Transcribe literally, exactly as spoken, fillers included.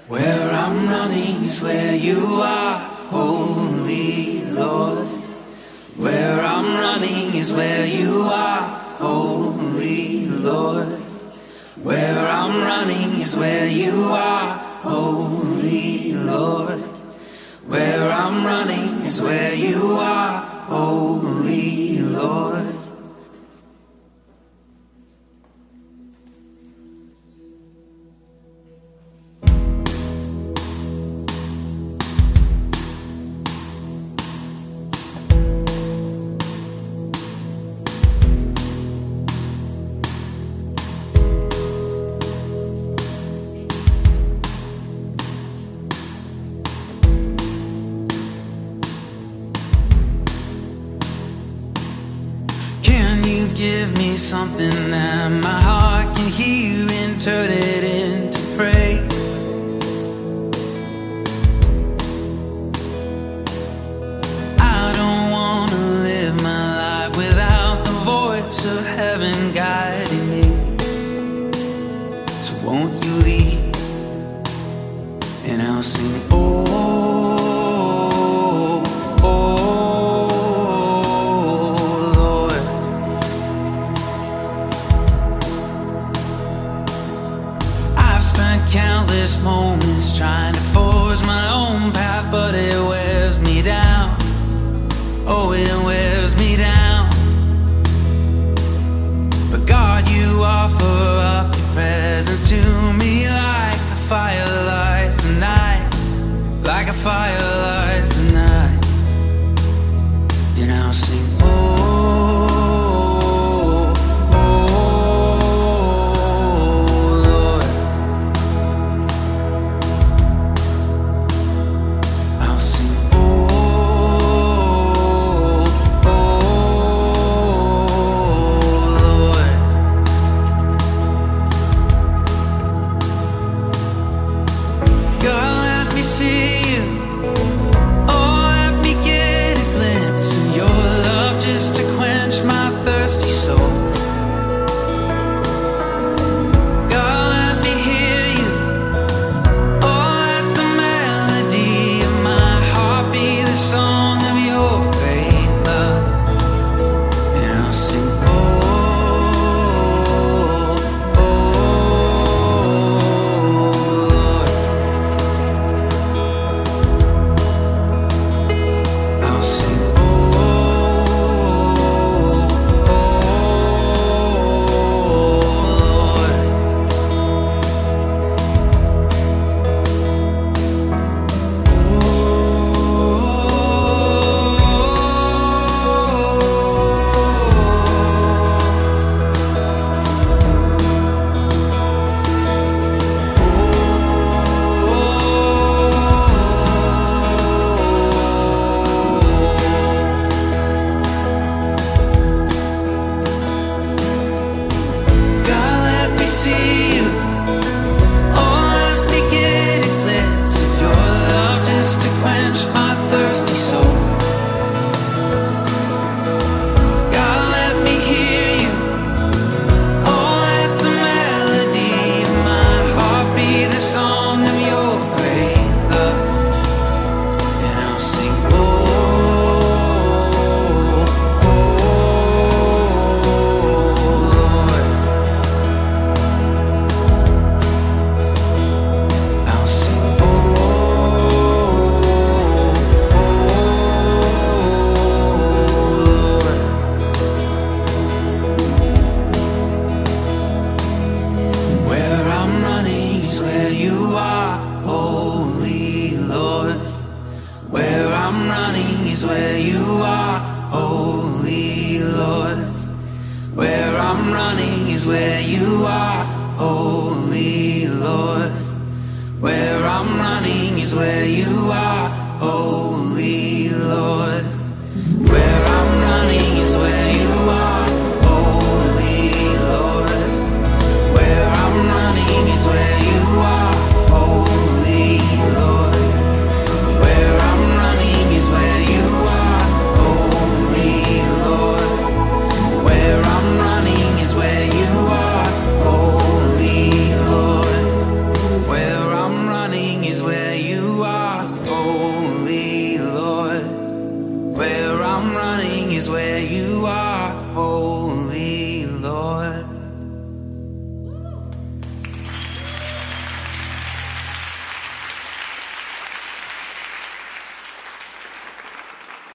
Where I'm running is where you are, holy Lord. Where I'm running is where you are, holy Lord. Where I'm running is where you are, holy Lord. Where I'm running is where you are, holy Lord. Give me something that my heart can hear and turn it into praise. I don't want to live my life without the voice of heaven guiding me. So won't you lead, and I'll sing, oh, oh. Countless moments trying to forge my own path, but it wears me down. Oh, it wears me down. But God, you offer up your presence to me like a fire lights the night, like a fire lights the night. And I'll sing, oh. is where you